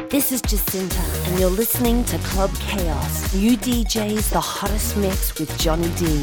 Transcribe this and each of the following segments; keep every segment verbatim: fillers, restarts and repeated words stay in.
This is Jacinta, and you're listening to Club Chaos. New D Js, the hottest mix with Johnny D.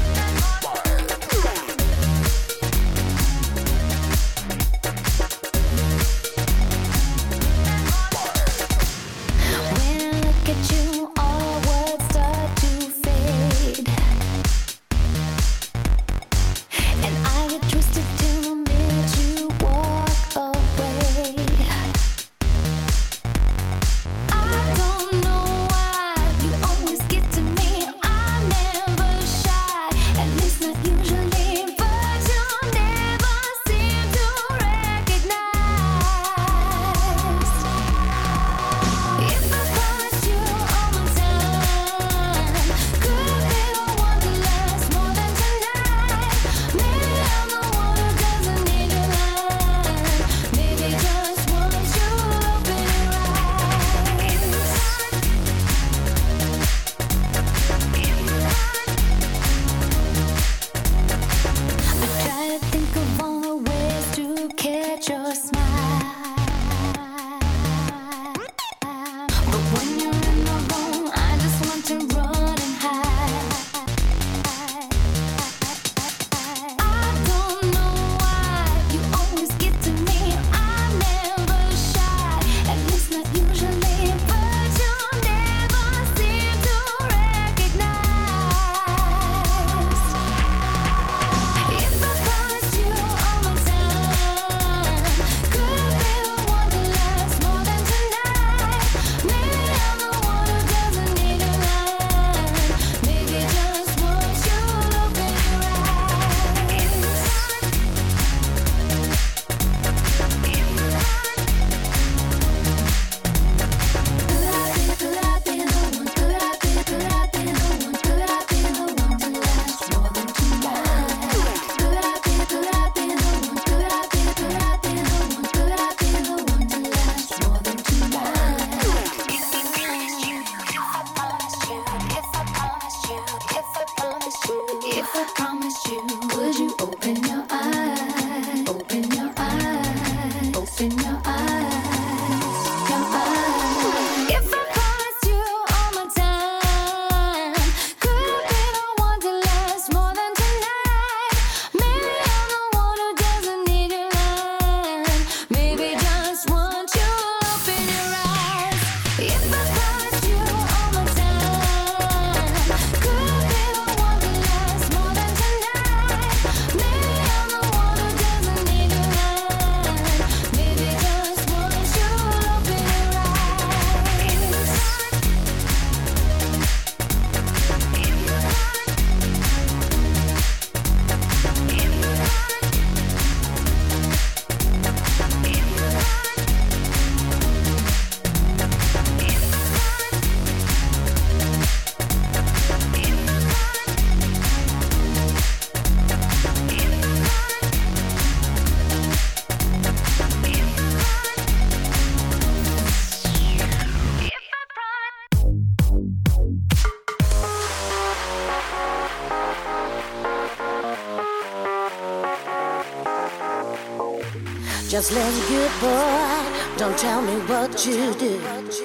Just let it get, boy. Don't tell me what you do.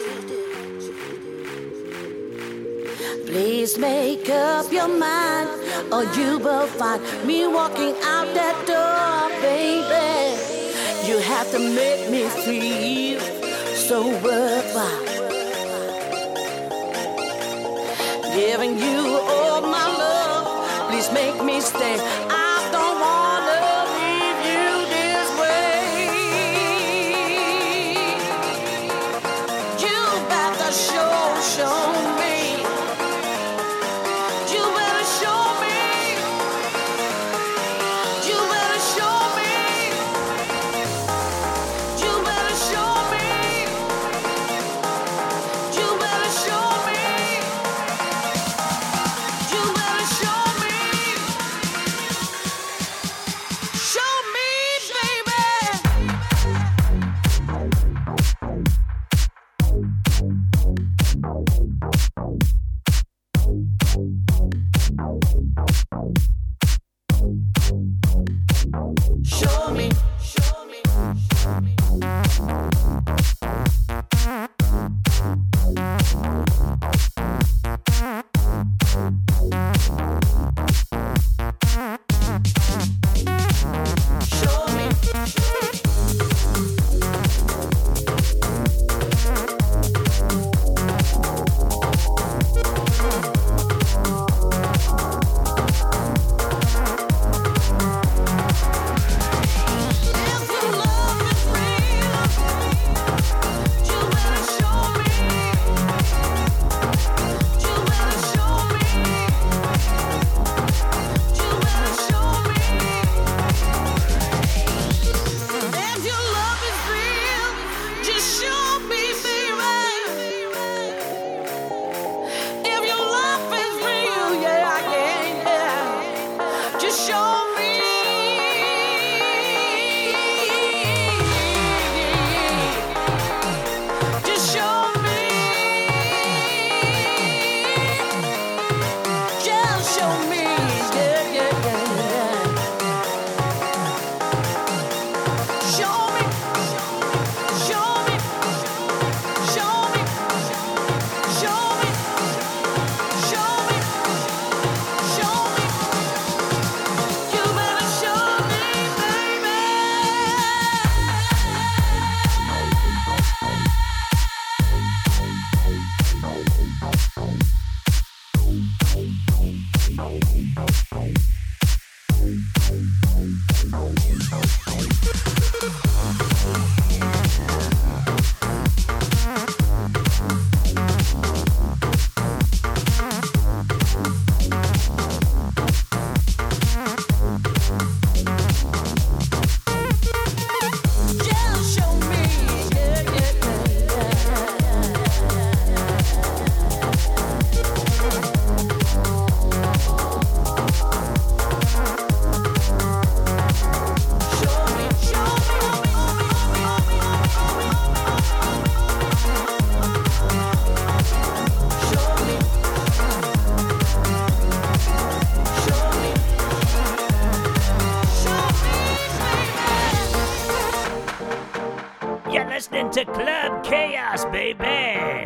Please make up your mind, or you will find me walking out that door, baby. You have to make me feel so worthwhile. Giving you all my love, please make me stay. I don't wanna leave you this way. You better show, show me. You better show me. You better show me. You better show me. You better show me. You better show me. listening to Club Chaos, baby.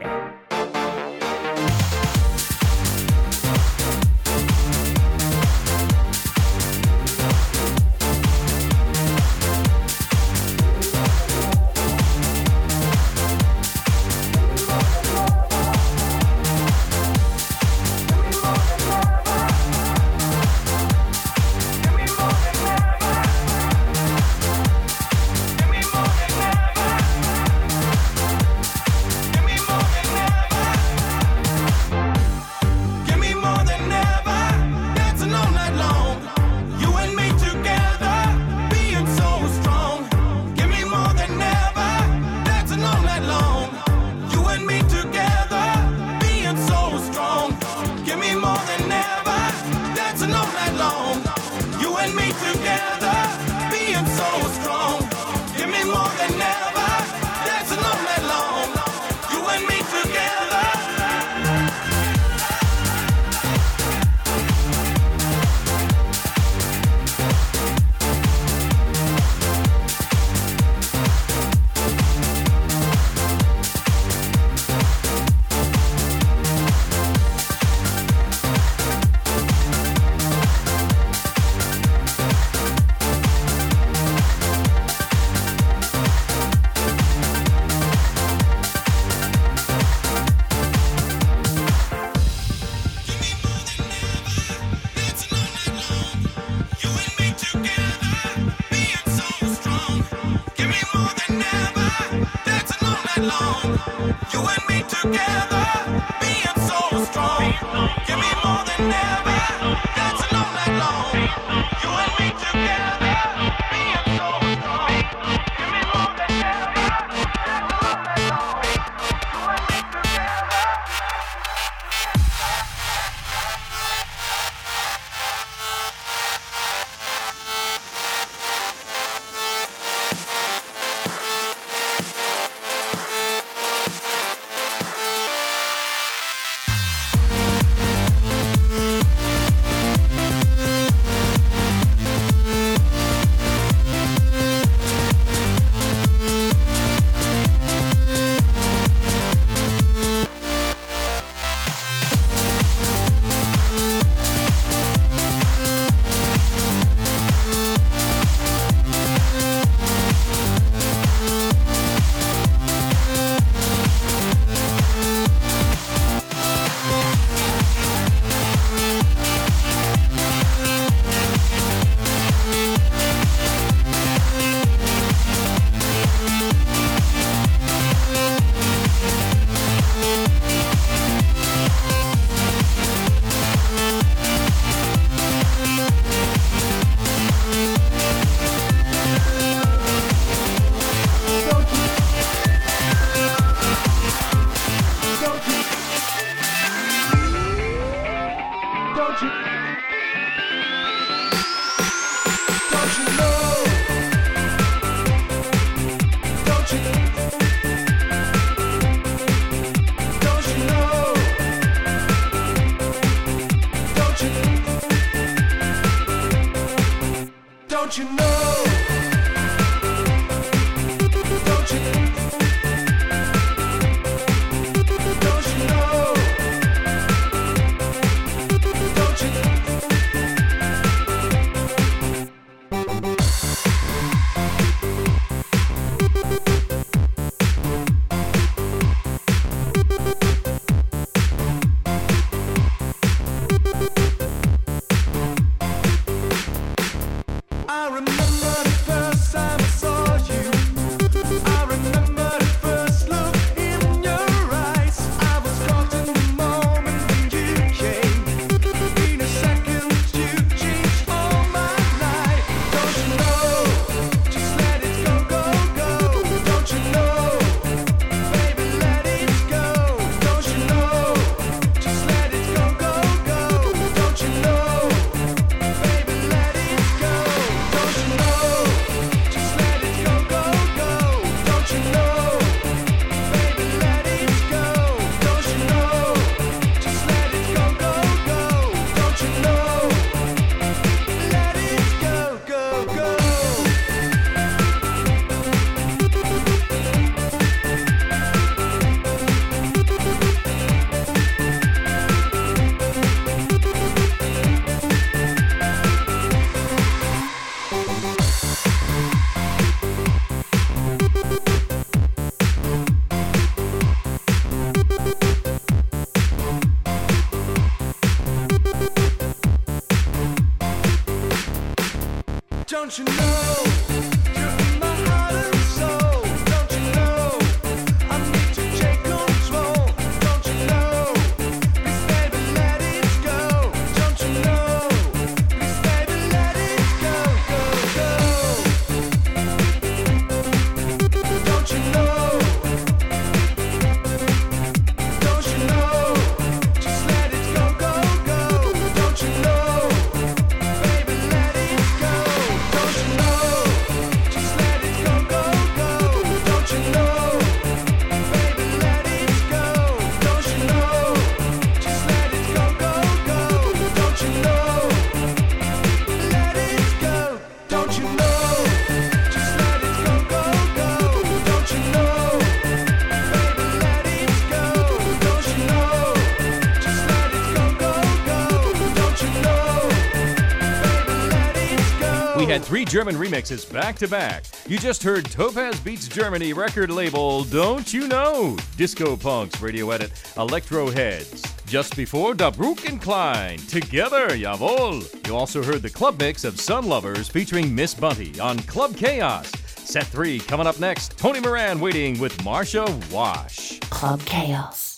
We had three German remixes back to back. You just heard Topaz Beats Germany record label Don't You Know, Disco Punks radio edit Electro Heads. Just before Da Brook and Klein, Together, Jawohl. You also heard the club mix of Sun Lovers featuring Miss Bunty on Club Chaos. Set three coming up next. Tony Moran waiting with Marsha Wash. Club Chaos.